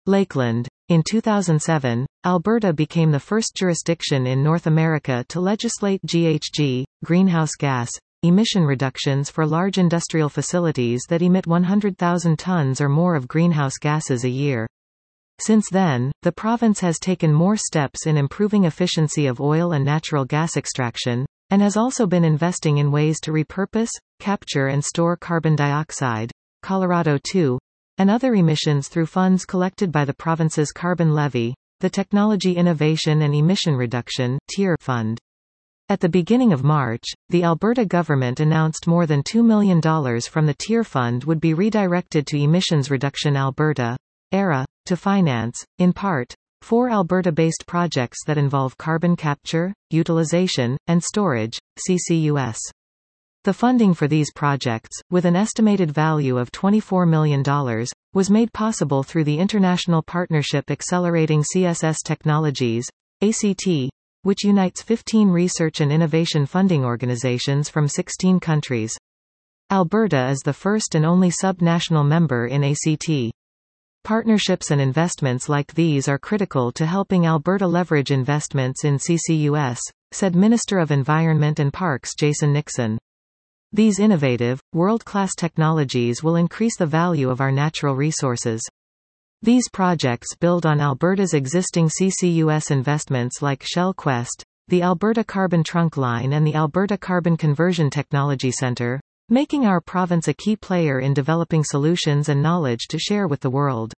Lakeland. In 2007, Alberta became the first jurisdiction in North America to legislate GHG, greenhouse gas, emission reductions for large industrial facilities that emit 100,000 tons or more of greenhouse gases a year. Since then, the province has taken more steps in improving efficiency of oil and natural gas extraction, and has also been investing in ways to repurpose, capture and store carbon dioxide, Colorado 2, and other emissions through funds collected by the province's carbon levy, the Technology Innovation and Emission Reduction (TIER) Fund. At the beginning of March, the Alberta government announced more than $2 million from the TIER Fund would be redirected to Emissions Reduction Alberta, ERA, to finance, in part, 4 Alberta-based projects that involve carbon capture, utilization, and storage, CCUS. The funding for these projects, with an estimated value of $24 million, was made possible through the International Partnership Accelerating CSS Technologies, ACT, which unites 15 research and innovation funding organizations from 16 countries. Alberta is the first and only sub-national member in ACT. Partnerships and investments like these are critical to helping Alberta leverage investments in CCUS, said Minister of Environment and Parks Jason Nixon. These innovative, world-class technologies will increase the value of our natural resources. These projects build on Alberta's existing CCUS investments like Shell Quest, the Alberta Carbon Trunk Line and the Alberta Carbon Conversion Technology Centre, making our province a key player in developing solutions and knowledge to share with the world.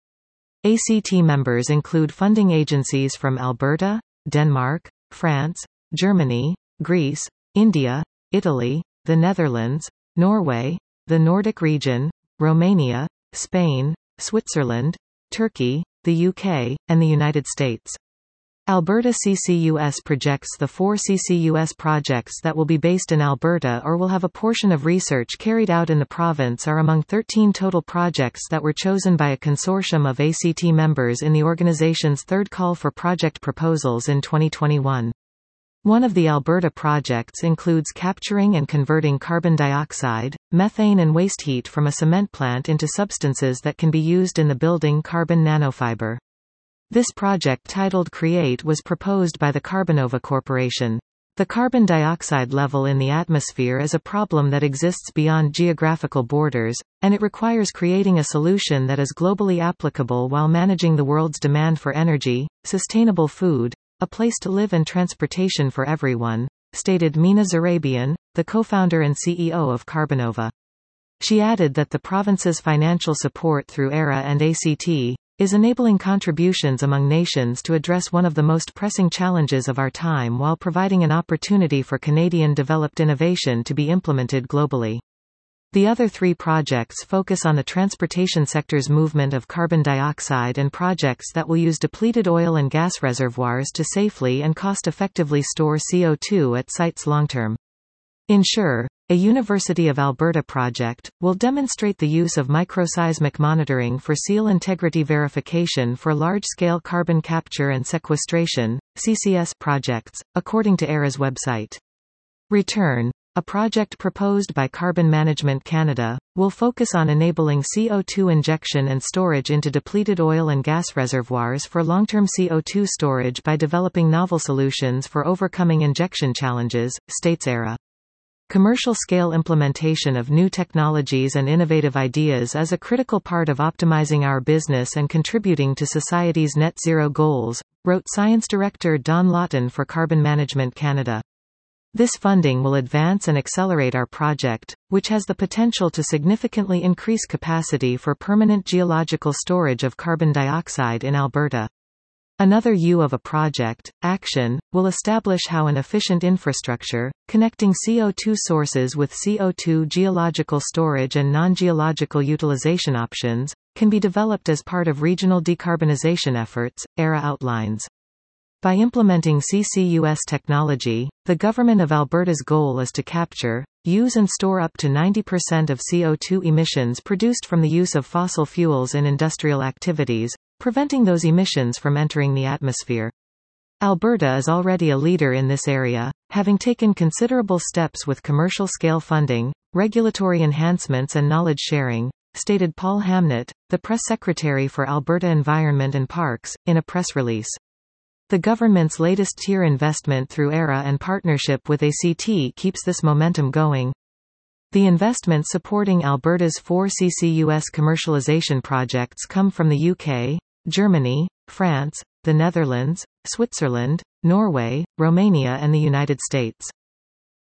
ACT members include funding agencies from Alberta, Denmark, France, Germany, Greece, India, Italy, the Netherlands, Norway, the Nordic region, Romania, Spain, Switzerland, Turkey, the UK, and the United States. Alberta CCUS projects the 4 CCUS projects that will be based in Alberta or will have a portion of research carried out in the province are among 13 total projects that were chosen by a consortium of ACT members in the organization's third call for project proposals in 2021. One of the Alberta projects includes capturing and converting carbon dioxide, methane and waste heat from a cement plant into substances that can be used in the building carbon nanofiber. This project, titled CREATE, was proposed by the Carbonova Corporation. The carbon dioxide level in the atmosphere is a problem that exists beyond geographical borders, and it requires creating a solution that is globally applicable while managing the world's demand for energy, sustainable food, a place to live and transportation for everyone, stated Mina Zarabian, the co-founder and CEO of Carbonova. She added that the province's financial support through ERA and ACT is enabling contributions among nations to address one of the most pressing challenges of our time while providing an opportunity for Canadian-developed innovation to be implemented globally. The other 3 projects focus on the transportation sector's movement of carbon dioxide and projects that will use depleted oil and gas reservoirs to safely and cost-effectively store CO2 at sites long-term. Ensure, a University of Alberta project, will demonstrate the use of microseismic monitoring for seal integrity verification for large-scale carbon capture and sequestration, CCS projects, according to ERA's website. Return, a project proposed by Carbon Management Canada, will focus on enabling CO2 injection and storage into depleted oil and gas reservoirs for long-term CO2 storage by developing novel solutions for overcoming injection challenges, states ERA. Commercial-scale implementation of new technologies and innovative ideas is a critical part of optimizing our business and contributing to society's net zero goals, wrote Science Director Don Lawton for Carbon Management Canada. This funding will advance and accelerate our project, which has the potential to significantly increase capacity for permanent geological storage of carbon dioxide in Alberta. Another U of a project, Action, will establish how an efficient infrastructure, connecting CO2 sources with CO2 geological storage and non-geological utilization options, can be developed as part of regional decarbonization efforts, ERA outlines. By implementing CCUS technology, the Government of Alberta's goal is to capture, use and store up to 90% of CO2 emissions produced from the use of fossil fuels in industrial activities, preventing those emissions from entering the atmosphere. Alberta is already a leader in this area, having taken considerable steps with commercial-scale funding, regulatory enhancements and knowledge sharing, stated Paul Hamnett, the press secretary for Alberta Environment and Parks, in a press release. The government's latest tier investment through ERA and partnership with ACT keeps this momentum going. The investment supporting Alberta's 4 CCUS commercialization projects come from the UK, Germany, France, the Netherlands, Switzerland, Norway, Romania and the United States.